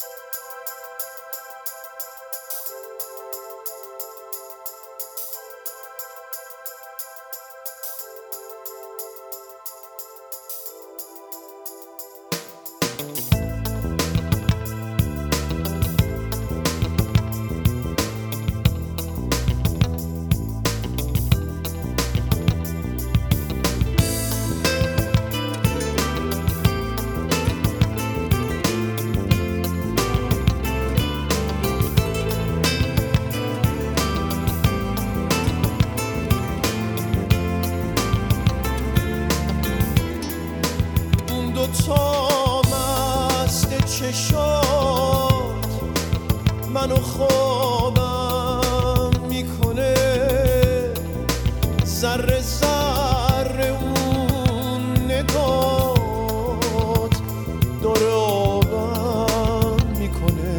تا مست چشات منو خوابم میکنه، ذره ذره اون نگات داره آبم میکنه.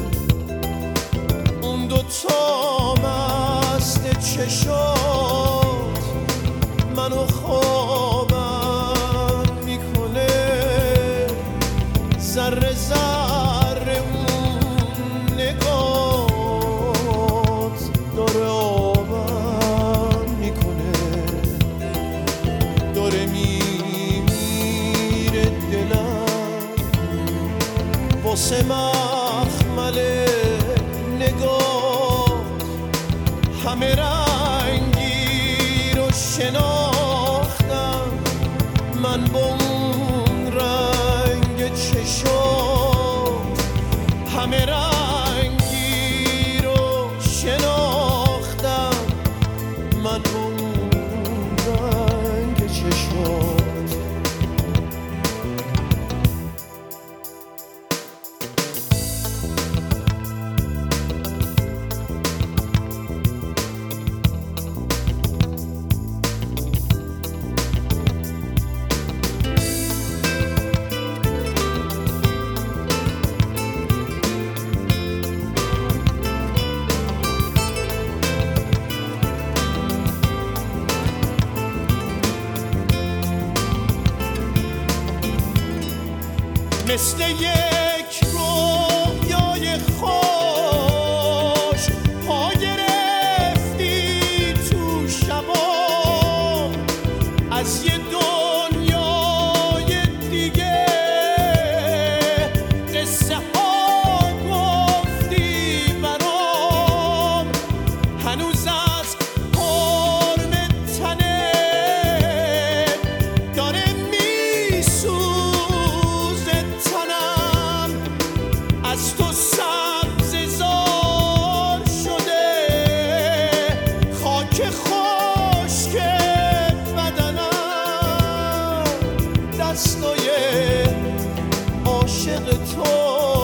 اون دوتا مست چشات منو خوابم میکنه، ذره ذره اون نگات داره آبم میکنه. داره میمیره دلم واسه مخمل نگات، همه رنگی رو شناختم من با اون رنگ چشات، همه رنگی رو شناختم من با اون رنگ چشات. مثل یک رویای خوش پا گرفتی تو شبام، از یه دنیای دیگه قصه ها گفتی برام، هنوز از حرم تنت داره میسوزه تنم، از تو سبززار شده خاک خشک بدنم، دستای عاشق تو